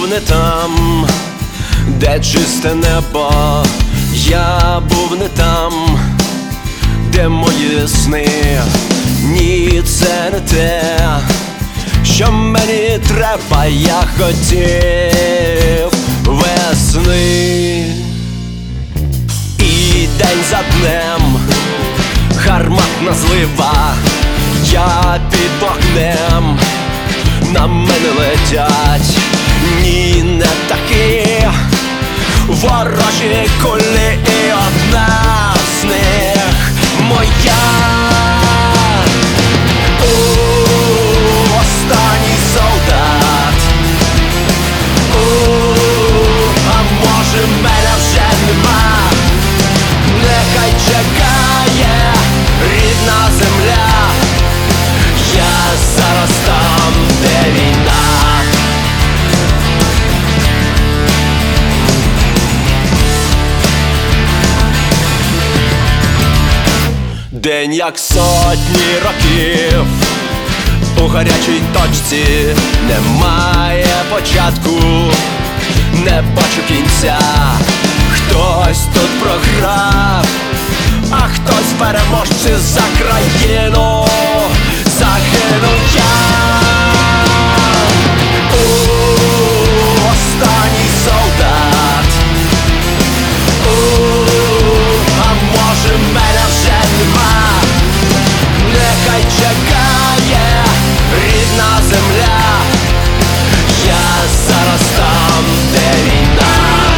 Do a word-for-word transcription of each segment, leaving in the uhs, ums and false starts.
був не там, де чисте небо. Я був не там, де мої сни. Ні, це не те, що мені треба. Я хотів весни. І день за днем гарматна злива. Я під вогнем, на мене летять. Ні, не такі ворожі кулі, і одна з них моя. У, останній солдат. У, а може мене вже нема. Нехай чекає рідна земля. Я зараз там, де війна. День як сотні років у гарячій точці. Немає початку, не бачу кінця. Хтось тут програв, а хтось переможці. За країну загинув я. У, останній солдат. У, а може мене вже нема. Нехай чекає рідна земля. Я зараз там, де війна.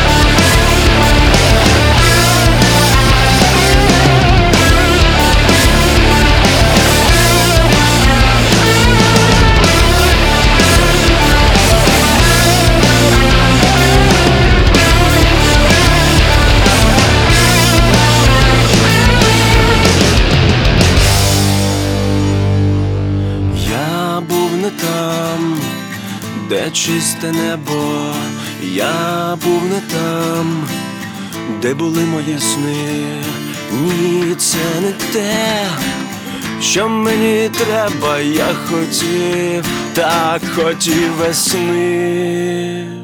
Там, де чисте небо. Я був не там, де були мої сни. Ні, це не те, що мені треба. Я хотів, так хотів весни.